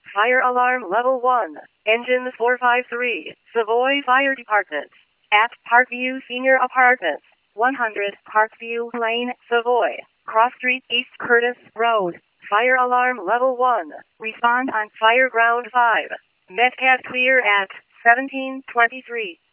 Fire alarm level 1. Engine 453. Savoy Fire Department. At Parkview Senior Apartments. 100 Parkview Lane, Savoy. Cross Street, East Curtis Road. Fire alarm level 1. Respond on Fire Ground 5. Medcat clear at 1723.